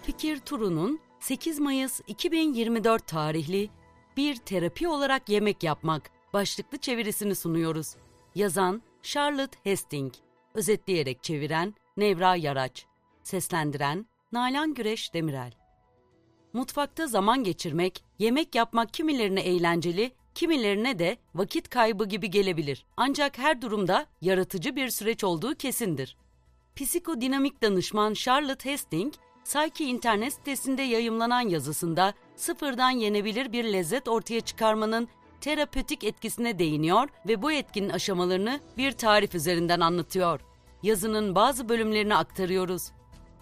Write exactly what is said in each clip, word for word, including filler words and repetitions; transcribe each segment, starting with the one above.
Fikir Turu'nun sekiz Mayıs iki bin yirmi dört tarihli Bir Terapi Olarak Yemek Yapmak başlıklı çevirisini sunuyoruz. Yazan Charlotte Hastings, özetleyerek çeviren Nevra Yaraç, seslendiren Nalan Güreş Demirel. Mutfakta zaman geçirmek, yemek yapmak kimilerine eğlenceli, kimilerine de vakit kaybı gibi gelebilir. Ancak her durumda yaratıcı bir süreç olduğu kesindir. Psikodinamik danışman Charlotte Hastings, Psyche internet sitesinde yayımlanan yazısında sıfırdan yenebilir bir lezzet ortaya çıkarmanın terapötik etkisine değiniyor ve bu etkinin aşamalarını bir tarif üzerinden anlatıyor. Yazının bazı bölümlerini aktarıyoruz.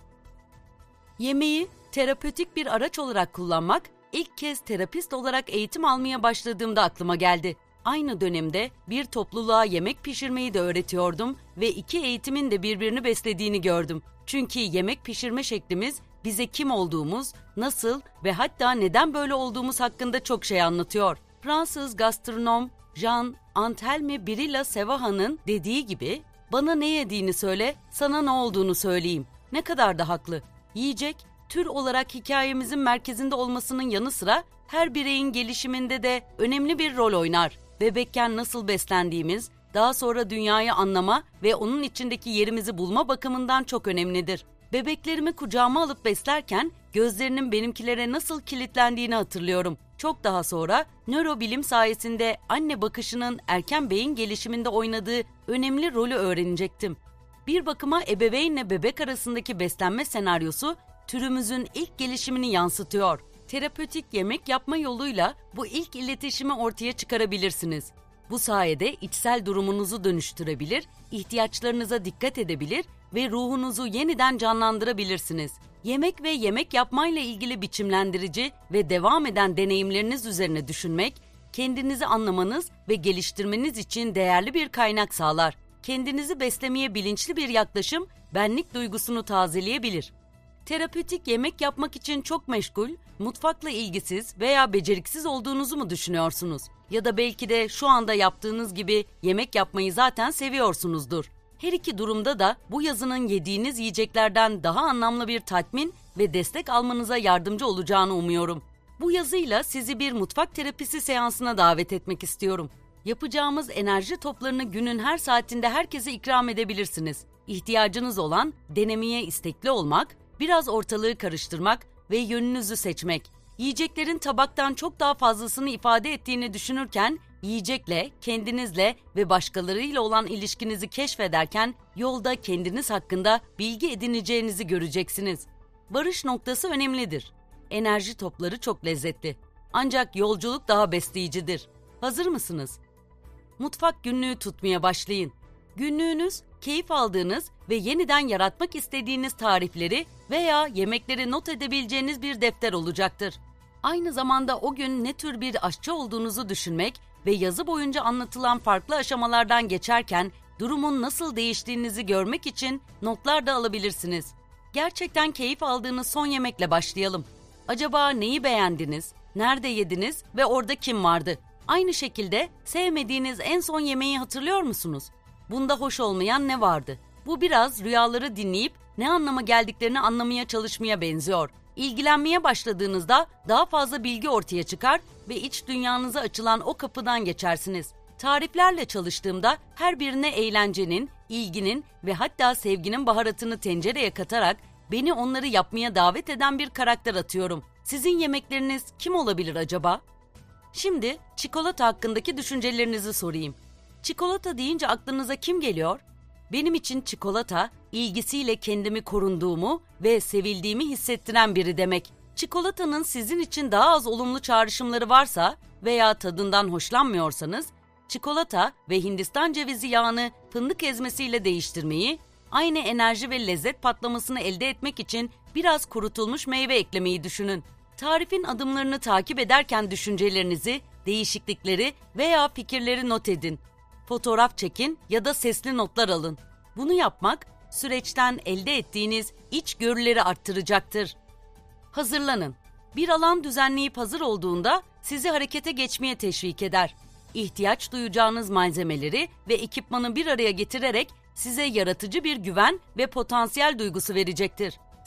Yemeği terapötik bir araç olarak kullanmak ilk kez terapist olarak eğitim almaya başladığımda aklıma geldi. Aynı dönemde bir topluluğa yemek pişirmeyi de öğretiyordum ve iki eğitimin de birbirini beslediğini gördüm. Çünkü yemek pişirme şeklimiz bize kim olduğumuz, nasıl ve hatta neden böyle olduğumuz hakkında çok şey anlatıyor. Fransız gastronom Jean-Antelme Birilla Sevaha'nın dediği gibi, "Bana ne yediğini söyle, sana ne olduğunu söyleyeyim." Ne kadar da haklı. Yiyecek, tür olarak hikayemizin merkezinde olmasının yanı sıra her bireyin gelişiminde de önemli bir rol oynar. Bebekken nasıl beslendiğimiz, daha sonra dünyayı anlama ve onun içindeki yerimizi bulma bakımından çok önemlidir. Bebeklerimi kucağıma alıp beslerken gözlerinin benimkilere nasıl kilitlendiğini hatırlıyorum. Çok daha sonra nörobilim sayesinde anne bakışının erken beyin gelişiminde oynadığı önemli rolü öğrenecektim. Bir bakıma ebeveynle bebek arasındaki beslenme senaryosu türümüzün ilk gelişimini yansıtıyor. Terapötik yemek yapma yoluyla bu ilk iletişimi ortaya çıkarabilirsiniz. Bu sayede içsel durumunuzu dönüştürebilir, ihtiyaçlarınıza dikkat edebilir ve ruhunuzu yeniden canlandırabilirsiniz. Yemek ve yemek yapmayla ilgili biçimlendirici ve devam eden deneyimleriniz üzerine düşünmek, kendinizi anlamanız ve geliştirmeniz için değerli bir kaynak sağlar. Kendinizi beslemeye bilinçli bir yaklaşım, benlik duygusunu tazeleyebilir. Terapötik yemek yapmak için çok meşgul, mutfakla ilgisiz veya beceriksiz olduğunuzu mu düşünüyorsunuz? Ya da belki de şu anda yaptığınız gibi yemek yapmayı zaten seviyorsunuzdur. Her iki durumda da bu yazının yediğiniz yiyeceklerden daha anlamlı bir tatmin ve destek almanıza yardımcı olacağını umuyorum. Bu yazıyla sizi bir mutfak terapisi seansına davet etmek istiyorum. Yapacağımız enerji toplarını günün her saatinde herkese ikram edebilirsiniz. İhtiyacınız olan denemeye istekli olmak, biraz ortalığı karıştırmak ve yönünüzü seçmek. Yiyeceklerin tabaktan çok daha fazlasını ifade ettiğini düşünürken, yiyecekle, kendinizle ve başkalarıyla olan ilişkinizi keşfederken yolda kendiniz hakkında bilgi edineceğinizi göreceksiniz. Varış noktası önemlidir. Enerji topları çok lezzetli. Ancak yolculuk daha besleyicidir. Hazır mısınız? Mutfak günlüğü tutmaya başlayın. Günlüğünüz, keyif aldığınız ve yeniden yaratmak istediğiniz tarifleri veya yemekleri not edebileceğiniz bir defter olacaktır. Aynı zamanda o gün ne tür bir aşçı olduğunuzu düşünmek ve yazı boyunca anlatılan farklı aşamalardan geçerken durumun nasıl değiştiğinizi görmek için notlar da alabilirsiniz. Gerçekten keyif aldığınız son yemekle başlayalım. Acaba neyi beğendiniz, nerede yediniz ve orada kim vardı? Aynı şekilde sevmediğiniz en son yemeği hatırlıyor musunuz? Bunda hoş olmayan ne vardı? Bu biraz rüyaları dinleyip ne anlama geldiklerini anlamaya çalışmaya benziyor. İlgilenmeye başladığınızda daha fazla bilgi ortaya çıkar ve iç dünyanıza açılan o kapıdan geçersiniz. Tariflerle çalıştığımda her birine eğlencenin, ilginin ve hatta sevginin baharatını tencereye katarak beni onları yapmaya davet eden bir karakter atıyorum. Sizin yemekleriniz kim olabilir acaba? Şimdi çikolata hakkındaki düşüncelerinizi sorayım. Çikolata deyince aklınıza kim geliyor? Benim için çikolata, ilgisiyle kendimi korunduğumu ve sevildiğimi hissettiren biri demek. Çikolatanın sizin için daha az olumlu çağrışımları varsa veya tadından hoşlanmıyorsanız, çikolata ve Hindistan cevizi yağını fındık ezmesiyle değiştirmeyi, aynı enerji ve lezzet patlamasını elde etmek için biraz kurutulmuş meyve eklemeyi düşünün. Tarifin adımlarını takip ederken düşüncelerinizi, değişiklikleri veya fikirleri not edin. Fotoğraf çekin ya da sesli notlar alın. Bunu yapmak, süreçten elde ettiğiniz içgörüleri arttıracaktır. Hazırlanın. Bir alan düzenleyip hazır olduğunda sizi harekete geçmeye teşvik eder. İhtiyaç duyacağınız malzemeleri ve ekipmanı bir araya getirerek size yaratıcı bir güven ve potansiyel duygusu verecektir.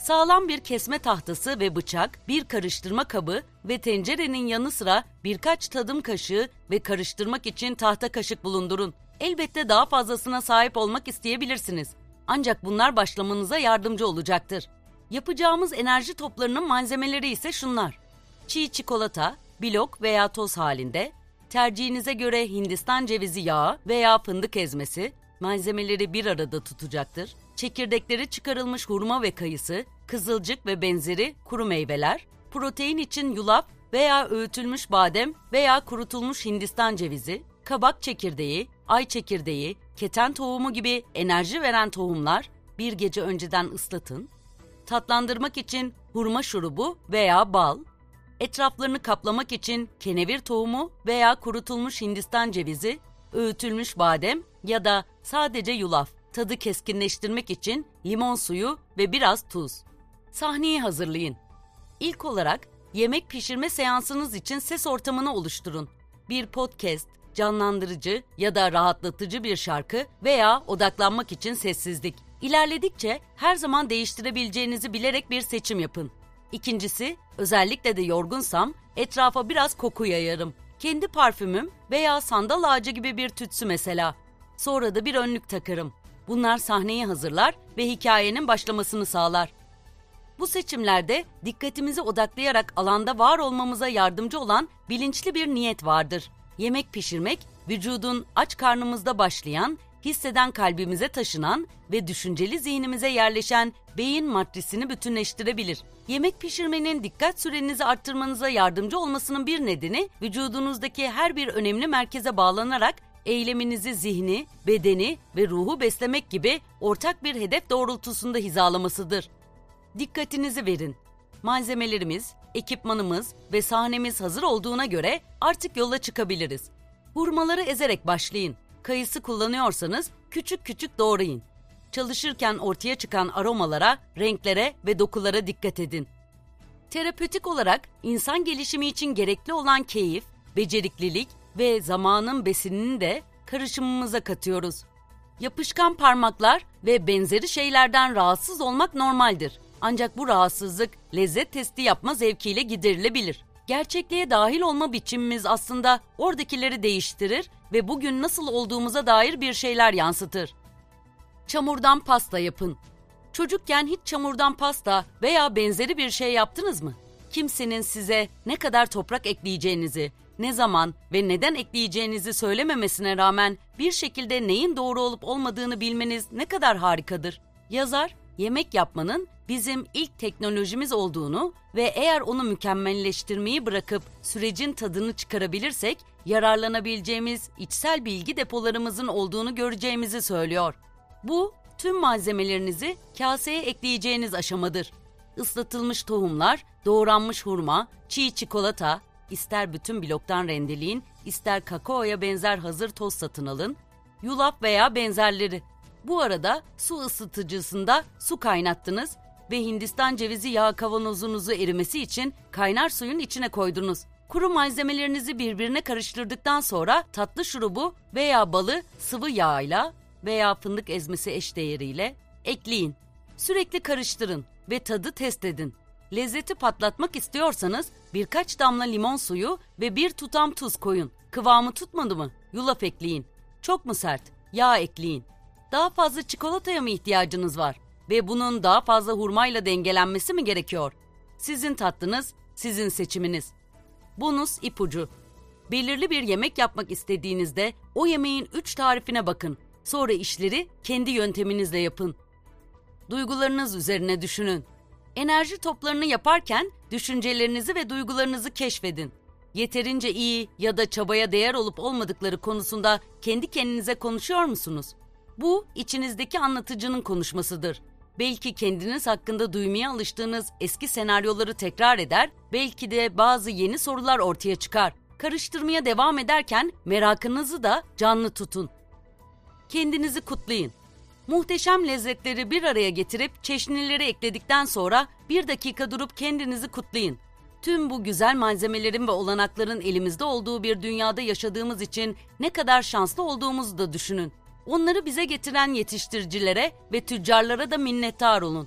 Sağlam bir kesme tahtası ve bıçak, bir karıştırma kabı ve tencerenin yanı sıra birkaç tadım kaşığı ve karıştırmak için tahta kaşık bulundurun. Elbette daha fazlasına sahip olmak isteyebilirsiniz. Ancak bunlar başlamanıza yardımcı olacaktır. Yapacağımız enerji toplarının malzemeleri ise şunlar: çiğ çikolata, blok veya toz halinde, tercihinize göre Hindistan cevizi yağı veya fındık ezmesi, malzemeleri bir arada tutacaktır. Çekirdekleri çıkarılmış hurma ve kayısı, kızılcık ve benzeri kuru meyveler, protein için yulaf veya öğütülmüş badem veya kurutulmuş Hindistan cevizi, kabak çekirdeği, ay çekirdeği, keten tohumu gibi enerji veren tohumlar bir gece önceden ıslatın. Tatlandırmak için hurma şurubu veya bal, etraflarını kaplamak için kenevir tohumu veya kurutulmuş Hindistan cevizi, öğütülmüş badem ya da sadece yulaf, tadı keskinleştirmek için limon suyu ve biraz tuz. Sahneyi hazırlayın. İlk olarak yemek pişirme seansınız için ses ortamını oluşturun. Bir podcast, canlandırıcı ya da rahatlatıcı bir şarkı veya odaklanmak için sessizlik. İlerledikçe her zaman değiştirebileceğinizi bilerek bir seçim yapın. İkincisi, özellikle de yorgunsam etrafa biraz koku yayarım. Kendi parfümüm veya sandal ağacı gibi bir tütsü mesela. Sonra da bir önlük takarım. Bunlar sahneyi hazırlar ve hikayenin başlamasını sağlar. Bu seçimlerde dikkatimizi odaklayarak alanda var olmamıza yardımcı olan bilinçli bir niyet vardır. Yemek pişirmek, vücudun aç karnımızda başlayan, hisseden kalbimize taşınan ve düşünceli zihnimize yerleşen beyin matrisini bütünleştirebilir. Yemek pişirmenin dikkat sürenizi arttırmanıza yardımcı olmasının bir nedeni, vücudunuzdaki her bir önemli merkeze bağlanarak eyleminizi zihni, bedeni ve ruhu beslemek gibi ortak bir hedef doğrultusunda hizalamasıdır. Dikkatinizi verin. Malzemelerimiz, ekipmanımız ve sahnemiz hazır olduğuna göre artık yola çıkabiliriz. Hurmaları ezerek başlayın. Kayısı kullanıyorsanız küçük küçük doğrayın. Çalışırken ortaya çıkan aromalara, renklere ve dokulara dikkat edin. Terapötik olarak insan gelişimi için gerekli olan keyif, beceriklilik ve zamanın besinini de karışımımıza katıyoruz. Yapışkan parmaklar ve benzeri şeylerden rahatsız olmak normaldir. Ancak bu rahatsızlık lezzet testi yapma zevkiyle giderilebilir. Gerçekliğe dahil olma biçimimiz aslında oradakileri değiştirir ve bugün nasıl olduğumuza dair bir şeyler yansıtır. Çamurdan pasta yapın. Çocukken hiç çamurdan pasta veya benzeri bir şey yaptınız mı? Kimsenin size ne kadar toprak ekleyeceğinizi, ne zaman ve neden ekleyeceğinizi söylememesine rağmen bir şekilde neyin doğru olup olmadığını bilmeniz ne kadar harikadır. Yazar, yemek yapmanın bizim ilk teknolojimiz olduğunu ve eğer onu mükemmelleştirmeyi bırakıp sürecin tadını çıkarabilirsek, yararlanabileceğimiz içsel bilgi depolarımızın olduğunu göreceğimizi söylüyor. Bu, tüm malzemelerinizi kaseye ekleyeceğiniz aşamadır. Islatılmış tohumlar, doğranmış hurma, çiğ çikolata, ister bütün bloktan rendeleyin, ister kakaoya benzer hazır toz satın alın, yulaf veya benzerleri. Bu arada su ısıtıcısında su kaynattınız ve Hindistan cevizi yağı kavanozunuzu erimesi için kaynar suyun içine koydunuz. Kuru malzemelerinizi birbirine karıştırdıktan sonra tatlı şurubu veya balı sıvı yağıyla veya fındık ezmesi eşdeğeriyle ekleyin. Sürekli karıştırın ve tadı test edin. Lezzeti patlatmak istiyorsanız birkaç damla limon suyu ve bir tutam tuz koyun. Kıvamı tutmadı mı? Yulaf ekleyin. Çok mu sert? Yağ ekleyin. Daha fazla çikolataya mı ihtiyacınız var? Ve bunun daha fazla hurmayla dengelenmesi mi gerekiyor? Sizin tatlınız, sizin seçiminiz. Bonus ipucu. Belirli bir yemek yapmak istediğinizde o yemeğin üç tarifine bakın. Sonra işleri kendi yönteminizle yapın. Duygularınız üzerine düşünün. Enerji toplarını yaparken düşüncelerinizi ve duygularınızı keşfedin. Yeterince iyi ya da çabaya değer olup olmadıkları konusunda kendi kendinize konuşuyor musunuz? Bu, içinizdeki anlatıcının konuşmasıdır. Belki kendiniz hakkında duymaya alıştığınız eski senaryoları tekrar eder, belki de bazı yeni sorular ortaya çıkar. Karıştırmaya devam ederken merakınızı da canlı tutun. Kendinizi kutlayın. Muhteşem lezzetleri bir araya getirip çeşnileri ekledikten sonra bir dakika durup kendinizi kutlayın. Tüm bu güzel malzemelerin ve olanakların elimizde olduğu bir dünyada yaşadığımız için ne kadar şanslı olduğumuzu da düşünün. Onları bize getiren yetiştiricilere ve tüccarlara da minnettar olun.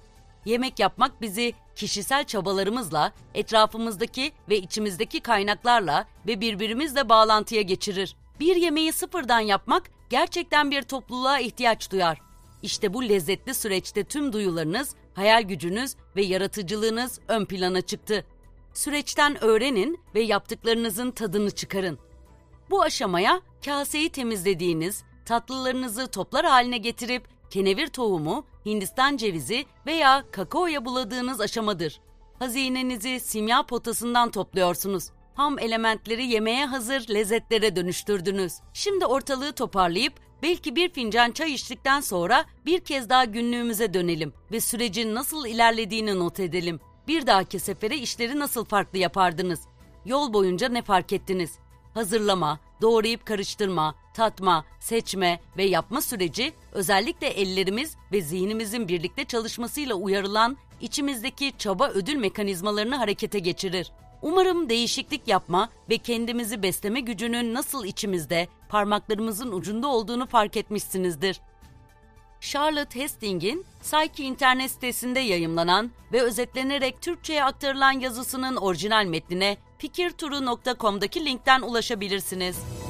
Yemek yapmak bizi kişisel çabalarımızla, etrafımızdaki ve içimizdeki kaynaklarla ve birbirimizle bağlantıya geçirir. Bir yemeği sıfırdan yapmak gerçekten bir topluluğa ihtiyaç duyar. İşte bu lezzetli süreçte tüm duyularınız, hayal gücünüz ve yaratıcılığınız ön plana çıktı. Süreçten öğrenin ve yaptıklarınızın tadını çıkarın. Bu aşamaya kaseyi temizlediğiniz, tatlılarınızı toplar haline getirip kenevir tohumu, Hindistan cevizi veya kakaoya buladığınız aşamadır. Hazinenizi simya potasından topluyorsunuz. Ham elementleri yemeğe hazır lezzetlere dönüştürdünüz. Şimdi ortalığı toparlayıp belki bir fincan çay içtikten sonra bir kez daha günlüğümüze dönelim ve sürecin nasıl ilerlediğini not edelim. Bir dahaki sefere işleri nasıl farklı yapardınız? Yol boyunca ne fark ettiniz? Hazırlama, doğrayıp karıştırma, tatma, seçme ve yapma süreci özellikle ellerimiz ve zihnimizin birlikte çalışmasıyla uyarılan içimizdeki çaba ödül mekanizmalarını harekete geçirir. Umarım değişiklik yapma ve kendimizi besleme gücünün nasıl içimizde, parmaklarımızın ucunda olduğunu fark etmişsinizdir. Charlotte Hastings'in Psyche internet sitesinde yayımlanan ve özetlenerek Türkçe'ye aktarılan yazısının orijinal metnine fikirturu nokta com'daki linkten ulaşabilirsiniz.